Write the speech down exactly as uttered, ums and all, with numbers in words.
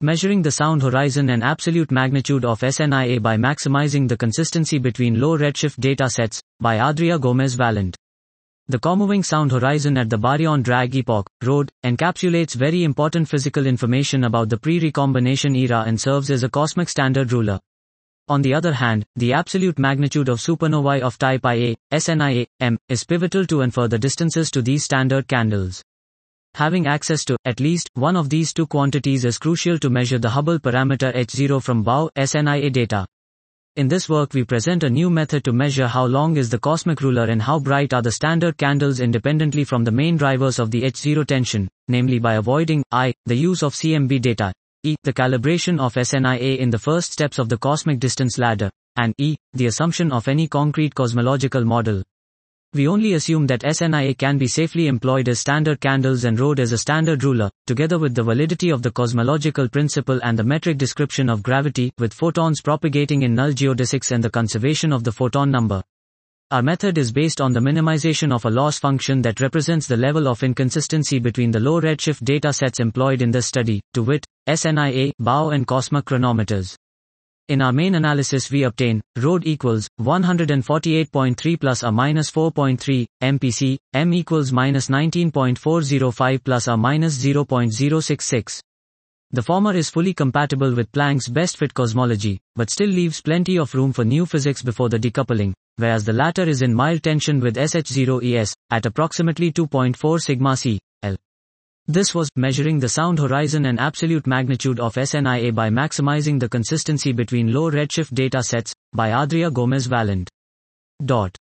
Measuring the sound horizon and absolute magnitude of S N I A by maximizing the consistency between low redshift data sets, by Adria Gomez Valent. The comoving sound horizon at the baryon drag epoch, R O D, encapsulates very important physical information about the pre-recombination era and serves as a cosmic standard ruler. On the other hand, the absolute magnitude of supernovae of type I A, S N I A, M, is pivotal to infer the distances to these standard candles. Having access to, at least, one of these two quantities is crucial to measure the Hubble parameter H zero from B O W S N I A data. In this work we present a new method to measure how long is the cosmic ruler and how bright are the standard candles independently from the main drivers of the H zero tension, namely by avoiding I, the use of C M B data, E, the calibration of S N I A in the first steps of the cosmic distance ladder, and E, the assumption of any concrete cosmological model. We only assume that S N I A can be safely employed as standard candles and R O D as a standard ruler, together with the validity of the cosmological principle and the metric description of gravity, with photons propagating in null geodesics and the conservation of the photon number. Our method is based on the minimization of a loss function that represents the level of inconsistency between the low redshift data sets employed in this study, to wit, S N I A, B O W and cosmic chronometers. In our main analysis we obtain, R O D equals, one hundred forty-eight point three plus or minus four point three, M P C, M equals minus nineteen point four zero five plus or minus zero point zero six six. The former is fully compatible with Planck's best fit cosmology, but still leaves plenty of room for new physics before the decoupling, whereas the latter is in mild tension with S H zero E S, at approximately two point four sigma C, L. This was, measuring the sound horizon and absolute magnitude of S N I A by maximizing the consistency between low redshift data sets, by Adria Gomez Valent. Dot.